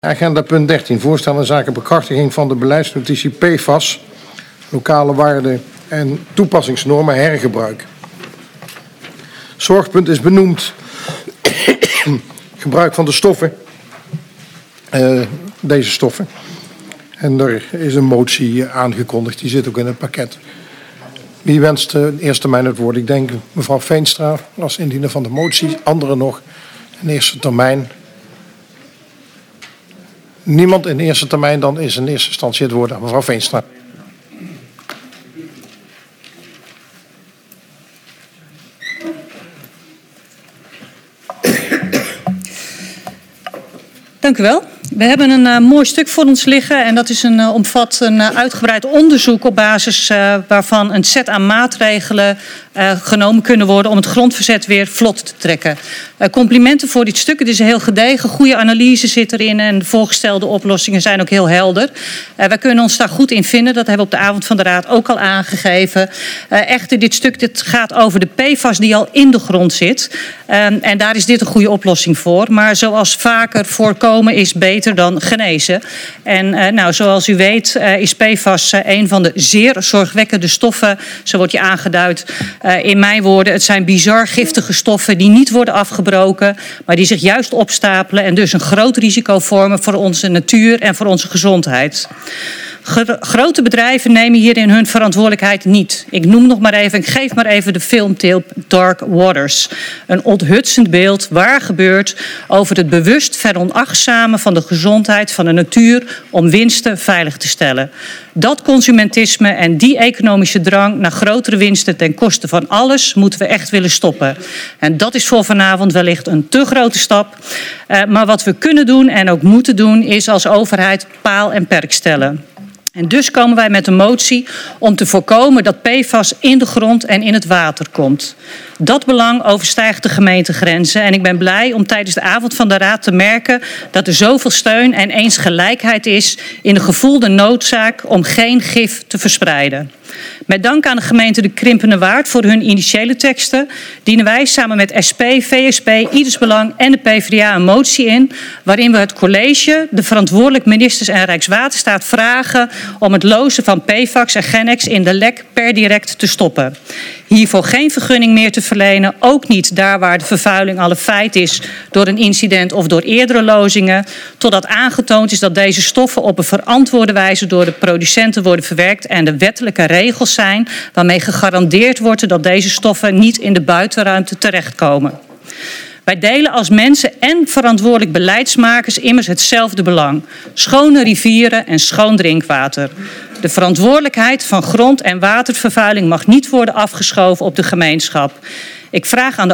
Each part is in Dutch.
Agenda punt 13. Voorstel in zaken bekrachtiging van de beleidsnotitie PFAS, lokale waarden en toepassingsnormen hergebruik. Zorgpunt is benoemd. Gebruik van de stoffen. Deze stoffen. En er is een motie aangekondigd. Die zit ook in het pakket. Wie wenst in eerste termijn het woord? Ik denk mevrouw Veenstra als indiener van de motie. Anderen nog in eerste termijn. Niemand in eerste termijn, dan is in eerste instantie het woord aan mevrouw Veenstra. Dank u wel. We hebben een mooi stuk voor ons liggen en dat omvat een uitgebreid onderzoek op basis waarvan een set aan maatregelen genomen kunnen worden om het grondverzet weer vlot te trekken. Complimenten voor dit stuk. Het is een heel gedegen, goede analyse zit erin en de voorgestelde oplossingen zijn ook heel helder. Wij kunnen ons daar goed in vinden. Dat hebben we op de avond van de Raad ook al aangegeven. Echter, dit gaat over de PFAS die al in de grond zit. En daar is dit een goede oplossing voor. Maar zoals vaker voorkomen is beter dan genezen. En zoals u weet is PFAS een van de zeer zorgwekkende stoffen. Zo wordt je aangeduid. In mijn woorden, het zijn bizar giftige stoffen die niet worden afgebroken, maar die zich juist opstapelen en dus een groot risico vormen voor onze natuur en voor onze gezondheid. Grote bedrijven nemen hierin hun verantwoordelijkheid niet. Ik geef maar even de filmtip Dark Waters. Een onthutsend beeld waar gebeurt over het bewust veronachtzamen van de gezondheid van de natuur om winsten veilig te stellen. Dat consumentisme en die economische drang naar grotere winsten ten koste van alles moeten we echt willen stoppen. En dat is voor vanavond wellicht een te grote stap. Maar wat we kunnen doen en ook moeten doen is als overheid paal en perk stellen. En dus komen wij met een motie om te voorkomen dat PFAS in de grond en in het water komt. Dat belang overstijgt de gemeentegrenzen en ik ben blij om tijdens de avond van de Raad te merken dat er zoveel steun en eensgelijkheid is in de gevoelde noodzaak om geen gif te verspreiden. Met dank aan de gemeente de Krimpende Waard voor hun initiële teksten dienen wij samen met SP, VSP, Ieders Belang en de PvdA een motie in waarin we het college, de verantwoordelijk ministers en Rijkswaterstaat vragen om het lozen van PFAS en Genex in de lek per direct te stoppen. Hiervoor geen vergunning meer te verlenen, ook niet daar waar de vervuiling al een feit is door een incident of door eerdere lozingen, totdat aangetoond is dat deze stoffen op een verantwoorde wijze door de producenten worden verwerkt en de wettelijke regels zijn waarmee gegarandeerd wordt dat deze stoffen niet in de buitenruimte terechtkomen. Wij delen als mensen en verantwoordelijk beleidsmakers immers hetzelfde belang. Schone rivieren en schoon drinkwater. De verantwoordelijkheid van grond- en watervervuiling mag niet worden afgeschoven op de gemeenschap. Ik vraag aan de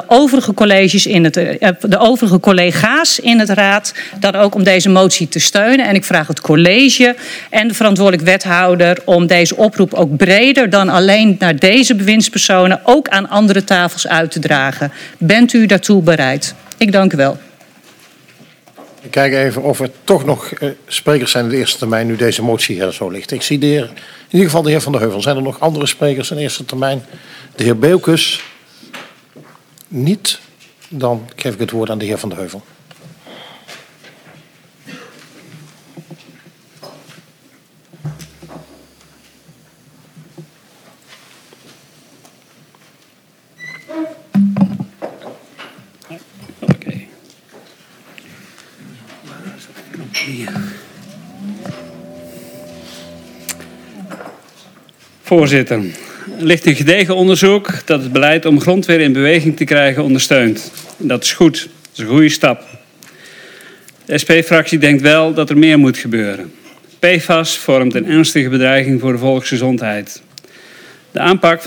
overige collega's in het Raad dan ook om deze motie te steunen. En ik vraag het college en de verantwoordelijk wethouder om deze oproep ook breder dan alleen naar deze bewindspersonen ook aan andere tafels uit te dragen. Bent u daartoe bereid? Ik dank u wel. Ik kijk even of er toch nog sprekers zijn in de eerste termijn nu deze motie hier zo ligt. Ik zie in ieder geval de heer Van der Heuvel. Zijn er nog andere sprekers in de eerste termijn? De heer Beukes? Niet. Dan geef ik het woord aan de heer Van der Heuvel. Voorzitter, er ligt een gedegen onderzoek dat het beleid om grond weer in beweging te krijgen ondersteunt. Dat is goed, dat is een goede stap. De SP-fractie denkt wel dat er meer moet gebeuren. PFAS vormt een ernstige bedreiging voor de volksgezondheid. Voor de aanpak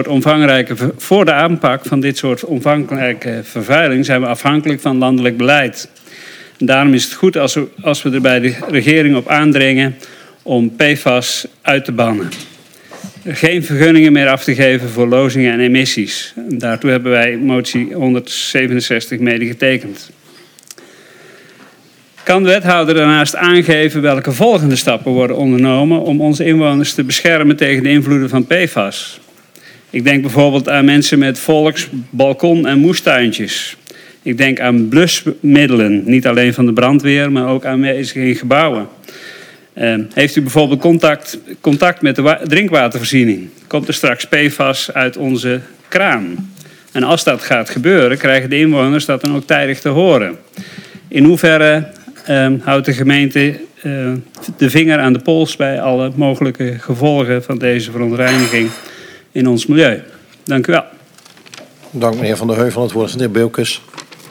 van dit soort omvangrijke vervuiling zijn we afhankelijk van landelijk beleid. En daarom is het goed als we er bij de regering op aandringen om PFAS uit te bannen. Geen vergunningen meer af te geven voor lozingen en emissies. En daartoe hebben wij motie 167 mede getekend. Kan de wethouder daarnaast aangeven welke volgende stappen worden ondernomen om onze inwoners te beschermen tegen de invloeden van PFAS? Ik denk bijvoorbeeld aan mensen met volks-, balkon- en moestuintjes. Ik denk aan blusmiddelen, niet alleen van de brandweer, maar ook aanwezig in gebouwen. Heeft u bijvoorbeeld contact met de drinkwatervoorziening? Komt er straks PFAS uit onze kraan? En als dat gaat gebeuren, krijgen de inwoners dat dan ook tijdig te horen. In hoeverre houdt de gemeente de vinger aan de pols bij alle mogelijke gevolgen van deze verontreiniging in ons milieu? Dank u wel. Dank meneer Van der Heuvel. Het woord is aan de heer Beukes.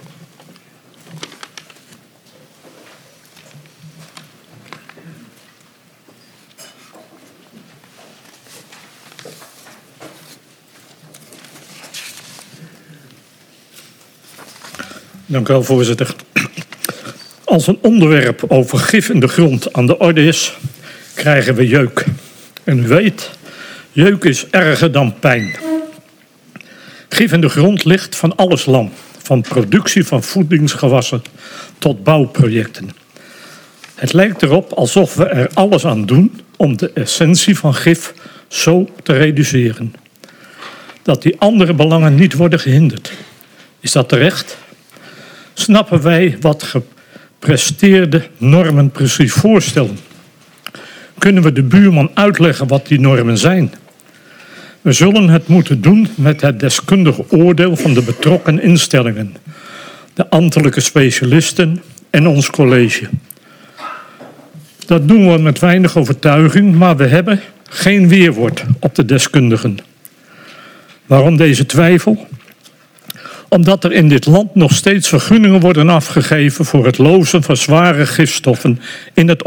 Dank u wel, voorzitter. Als een onderwerp over gif in de grond aan de orde is, krijgen we jeuk. En u weet, jeuk is erger dan pijn. Gif in de grond ligt van alles lam. Van productie van voedingsgewassen tot bouwprojecten. Het lijkt erop alsof we er alles aan doen om de essentie van gif zo te reduceren. Dat die andere belangen niet worden gehinderd. Is dat terecht? Snappen wij wat gepresteerde normen precies voorstellen? Kunnen we de buurman uitleggen wat die normen zijn? We zullen het moeten doen met het deskundige oordeel van de betrokken instellingen, de ambtelijke specialisten en ons college. Dat doen we met weinig overtuiging, maar we hebben geen weerwoord op de deskundigen. Waarom deze twijfel? Omdat er in dit land nog steeds vergunningen worden afgegeven voor het lozen van zware gifstoffen in het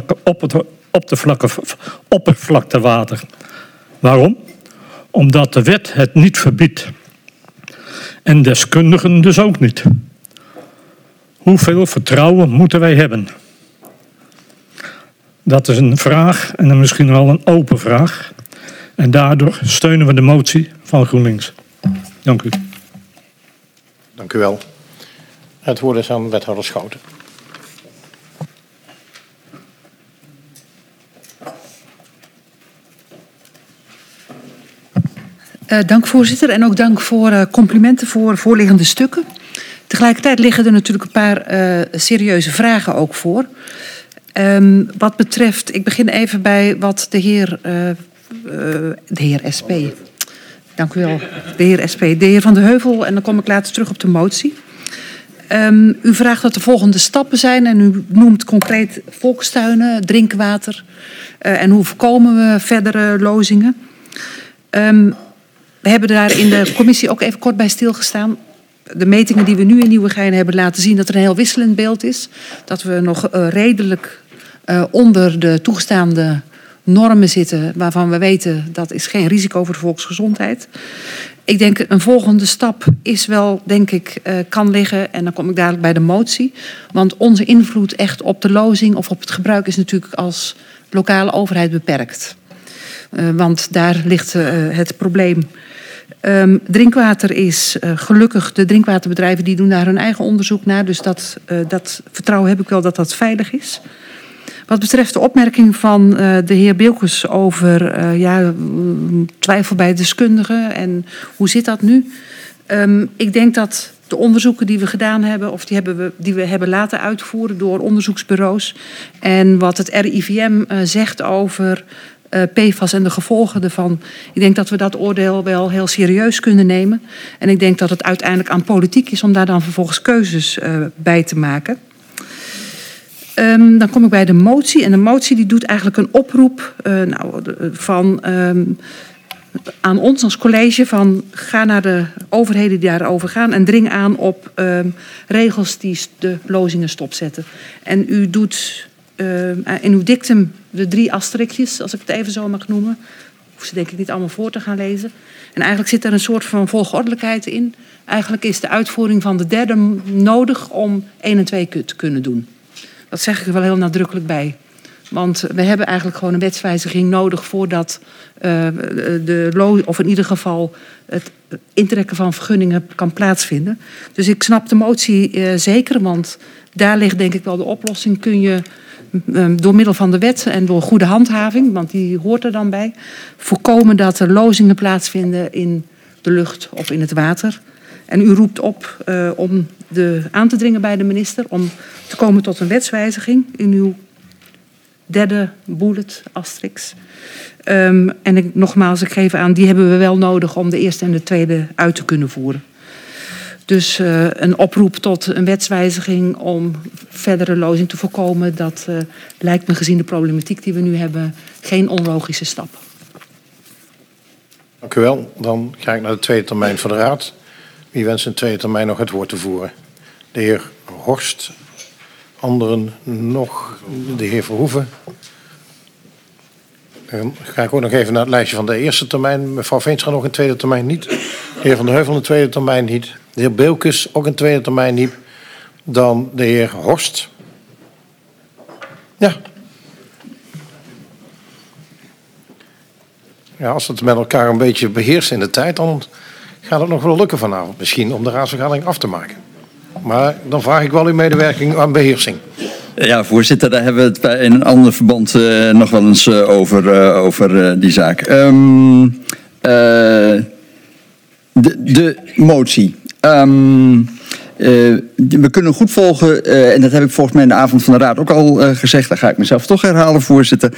oppervlaktewater. Waarom? Omdat de wet het niet verbiedt. En deskundigen dus ook niet. Hoeveel vertrouwen moeten wij hebben? Dat is een vraag en dan misschien wel een open vraag. En daardoor steunen we de motie van GroenLinks. Dank u. Dank u wel. Het woord is aan wethouder Schouten. Dank voorzitter en ook dank voor complimenten voor voorliggende stukken. Tegelijkertijd liggen er natuurlijk een paar serieuze vragen ook voor. Wat betreft, ik begin even bij wat de heer SP. Dank u wel, de heer SP. De heer Van der Heuvel, en dan kom ik later terug op de motie. U vraagt wat de volgende stappen zijn en u noemt concreet volkstuinen, drinkwater en hoe voorkomen we verdere lozingen. We hebben daar in de commissie ook even kort bij stilgestaan. De metingen die we nu in Nieuwegein hebben laten zien dat er een heel wisselend beeld is. Dat we nog redelijk onder de toegestaande normen zitten waarvan we weten dat is geen risico voor de volksgezondheid. Ik denk een volgende stap is wel, denk ik, kan liggen, en dan kom ik dadelijk bij de motie. Want onze invloed echt op de lozing of op het gebruik is natuurlijk als lokale overheid beperkt. Want daar ligt het probleem. Drinkwater is gelukkig, de drinkwaterbedrijven die doen daar hun eigen onderzoek naar. Dus dat vertrouwen heb ik wel dat dat veilig is. Wat betreft de opmerking van de heer Beukes over twijfel bij deskundigen en hoe zit dat nu? Ik denk dat de onderzoeken die we gedaan hebben, of die we hebben laten uitvoeren door onderzoeksbureaus, en wat het RIVM zegt over PFAS en de gevolgen ervan. Ik denk dat we dat oordeel wel heel serieus kunnen nemen. En ik denk dat het uiteindelijk aan politiek is om daar dan vervolgens keuzes bij te maken. Dan kom ik bij de motie. En de motie die doet eigenlijk een oproep aan ons als college van ga naar de overheden die daarover gaan en dring aan op regels die de lozingen stopzetten. En u doet in uw dictum de 3 asterikjes, als ik het even zo mag noemen. Hoef ze denk ik niet allemaal voor te gaan lezen. En eigenlijk zit er een soort van volgordelijkheid in. Eigenlijk is de uitvoering van de derde nodig om 1 en 2 te kunnen doen. Dat zeg ik er wel heel nadrukkelijk bij. Want we hebben eigenlijk gewoon een wetswijziging nodig voordat of in ieder geval het intrekken van vergunningen kan plaatsvinden. Dus ik snap de motie zeker, want daar ligt denk ik wel de oplossing. Kun je door middel van de wet en door goede handhaving, want die hoort er dan bij, voorkomen dat er lozingen plaatsvinden in de lucht of in het water. En u roept op om aan te dringen bij de minister om te komen tot een wetswijziging in uw derde bullet, asterix. En nogmaals, ik geef aan, die hebben we wel nodig om de eerste en de tweede uit te kunnen voeren. Dus een oproep tot een wetswijziging om verdere lozing te voorkomen, dat lijkt me gezien de problematiek die we nu hebben geen onlogische stap. Dank u wel. Dan ga ik naar de tweede termijn van de Raad. Wie wenst in de tweede termijn nog het woord te voeren? De heer Horst. Anderen nog? De heer Verhoeven. Dan ga ik ook nog even naar het lijstje van de eerste termijn. Mevrouw Veenstra nog in tweede termijn niet. De heer Van der Heuvel in tweede termijn niet. De heer Beukes ook in tweede termijn niet. Dan de heer Horst. Ja. Ja, als het met elkaar een beetje beheerst in de tijd, dan gaat het nog wel lukken vanavond misschien om de raadsvergadering af te maken. Maar dan vraag ik wel uw medewerking aan beheersing. Ja, voorzitter, daar hebben we het in een ander verband nog wel eens over die zaak. De motie. We kunnen goed volgen, en dat heb ik volgens mij in de avond van de Raad ook al gezegd, daar ga ik mezelf toch herhalen, voorzitter,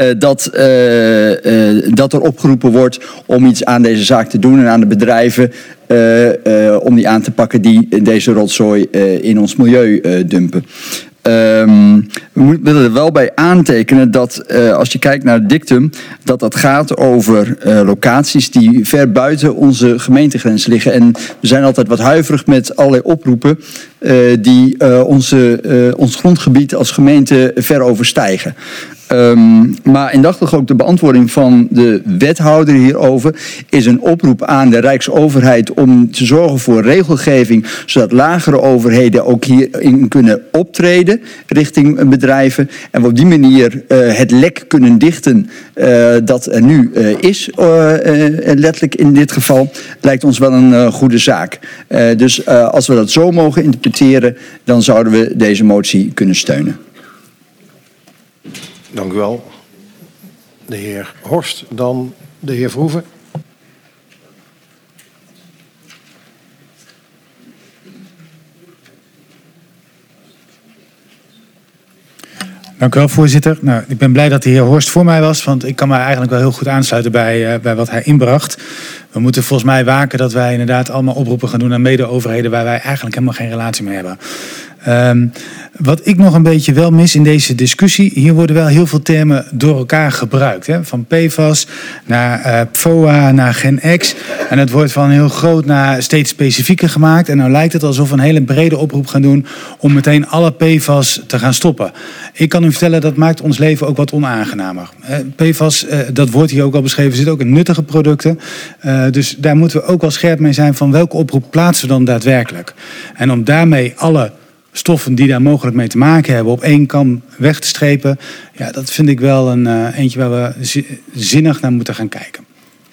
dat er opgeroepen wordt om iets aan deze zaak te doen en aan de bedrijven om die aan te pakken die deze rotzooi in ons milieu dumpen. We willen er wel bij aantekenen dat als je kijkt naar het dictum, dat gaat over locaties die ver buiten onze gemeentegrenzen liggen. En we zijn altijd wat huiverig met allerlei oproepen die ons grondgebied als gemeente ver overstijgen. Maar indachtig ook de beantwoording van de wethouder hierover is een oproep aan de Rijksoverheid om te zorgen voor regelgeving, zodat lagere overheden ook hierin kunnen optreden richting bedrijven. En we op die manier het lek kunnen dichten dat er nu is, letterlijk in dit geval, lijkt ons wel een goede zaak. Dus als we dat zo mogen interpreteren, dan zouden we deze motie kunnen steunen. Dank u wel. De heer Horst, dan de heer Verhoeven. Dank u wel, voorzitter. Nou, ik ben blij dat de heer Horst voor mij was, want ik kan mij eigenlijk wel heel goed aansluiten bij wat hij inbracht. We moeten volgens mij waken dat wij inderdaad allemaal oproepen gaan doen aan mede-overheden waar wij eigenlijk helemaal geen relatie mee hebben. Wat ik nog een beetje wel mis in deze discussie, hier worden wel heel veel termen door elkaar gebruikt. Hè? Van PFAS naar PFOA naar Gen-X. En het wordt van heel groot naar steeds specifieker gemaakt. En nou lijkt het alsof we een hele brede oproep gaan doen om meteen alle PFAS te gaan stoppen. Ik kan u vertellen, dat maakt ons leven ook wat onaangenamer. PFAS, dat wordt hier ook al beschreven, zit ook in nuttige producten. Dus daar moeten we ook wel scherp mee zijn van welke oproep plaatsen we dan daadwerkelijk. En om daarmee alle stoffen die daar mogelijk mee te maken hebben op één kam weg te strepen, ja, dat vind ik wel een eentje waar we zinnig naar moeten gaan kijken.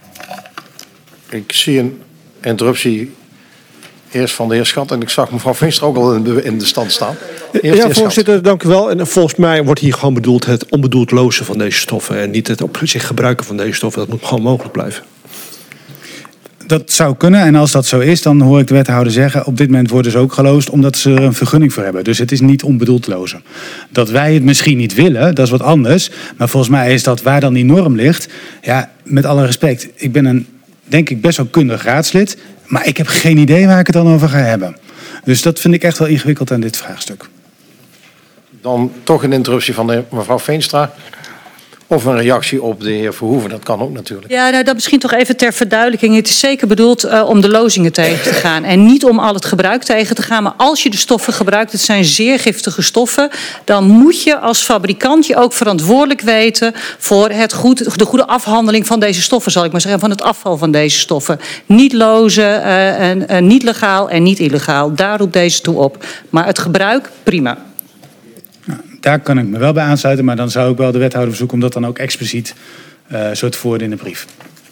Ik zie een interruptie eerst van de heer Schat en ik zag mevrouw Veenstra ook al in de stand staan. Ja, voorzitter, dank u wel. En volgens mij wordt hier gewoon bedoeld het onbedoeld lozen van deze stoffen en niet het op zich gebruiken van deze stoffen. Dat moet gewoon mogelijk blijven. Dat zou kunnen en als dat zo is, dan hoor ik de wethouder zeggen, op dit moment worden ze ook geloosd omdat ze er een vergunning voor hebben. Dus het is niet onbedoeld lozen. Dat wij het misschien niet willen, dat is wat anders. Maar volgens mij is dat waar dan die norm ligt. Ja, met alle respect, ik ben een, denk ik, best wel kundig raadslid, maar ik heb geen idee waar ik het dan over ga hebben. Dus dat vind ik echt wel ingewikkeld aan dit vraagstuk. Dan toch een interruptie van de mevrouw Veenstra. Of een reactie op de heer Verhoeven, dat kan ook natuurlijk. Ja, nou, dat misschien toch even ter verduidelijking. Het is zeker bedoeld om de lozingen tegen te gaan. En niet om al het gebruik tegen te gaan. Maar als je de stoffen gebruikt, het zijn zeer giftige stoffen, dan moet je als fabrikant je ook verantwoordelijk weten voor de goede afhandeling van deze stoffen, zal ik maar zeggen, van het afval van deze stoffen. Niet lozen, niet legaal en niet illegaal. Daar roept deze toe op. Maar het gebruik, prima. Daar kan ik me wel bij aansluiten, maar dan zou ik wel de wethouder verzoeken om dat dan ook expliciet zo te voeren in de brief.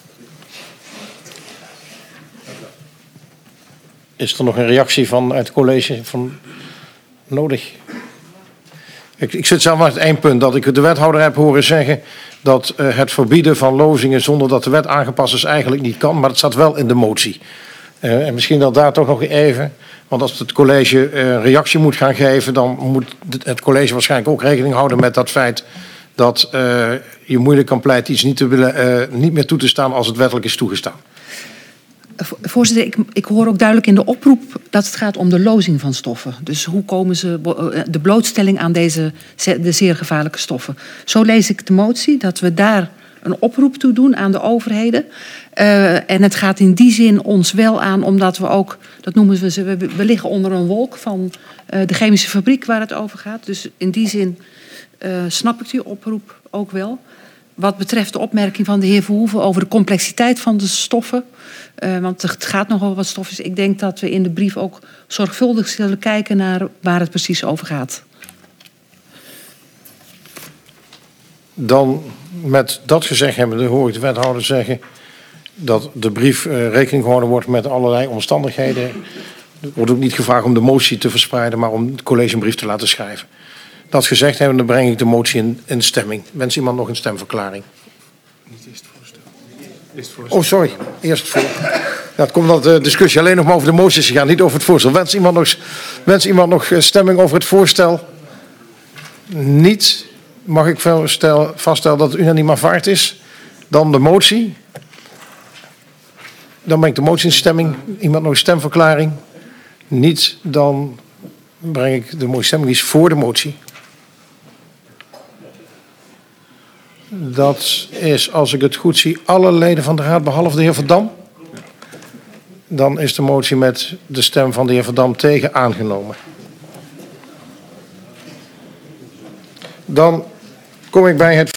Is er nog een reactie uit het college van nodig? Ik zit zelf aan het eindpunt dat ik de wethouder heb horen zeggen dat het verbieden van lozingen zonder dat de wet aangepast is eigenlijk niet kan, maar het staat wel in de motie. En misschien dat daar toch nog even, want als het college reactie moet gaan geven, dan moet het college waarschijnlijk ook rekening houden met dat feit dat je moeilijk kan pleiten iets niet meer toe te staan als het wettelijk is toegestaan. Voorzitter, ik hoor ook duidelijk in de oproep dat het gaat om de lozing van stoffen. Dus hoe komen ze, de blootstelling aan de zeer gevaarlijke stoffen. Zo lees ik de motie, dat we daar een oproep toe doen aan de overheden. En het gaat in die zin ons wel aan, omdat we ook, dat noemen we ze, we liggen onder een wolk van de chemische fabriek waar het over gaat. Dus in die zin snap ik die oproep ook wel. Wat betreft de opmerking van de heer Verhoeven over de complexiteit van de stoffen. Want het gaat nogal wat stoffen. Ik denk dat we in de brief ook zorgvuldig zullen kijken naar waar het precies over gaat. Dan met dat gezegd hebbende hoor ik de wethouder zeggen dat de brief rekening gehouden wordt met allerlei omstandigheden. Er wordt ook niet gevraagd om de motie te verspreiden, maar om het college een brief te laten schrijven. Dat gezegd hebbende breng ik de motie in stemming. Wens iemand nog een stemverklaring? Niet eerst het voorstel. Eerst het voorstel. Oh, sorry. Eerst het voorstel. Ja, het komt dat de discussie alleen nog maar over de moties gegaan, niet over het voorstel. Wens iemand nog stemming over het voorstel? Niet. Mag ik vaststellen dat het unaniem aanvaard is? Dan de motie. Dan breng ik de motie in stemming. Iemand nog een stemverklaring? Niet. Dan breng ik de motie stemming. Die is voor de motie. Dat is, als ik het goed zie, alle leden van de raad behalve de heer Verdam. Dan is de motie met de stem van de heer Verdam tegen aangenomen. Dan kom ik bij het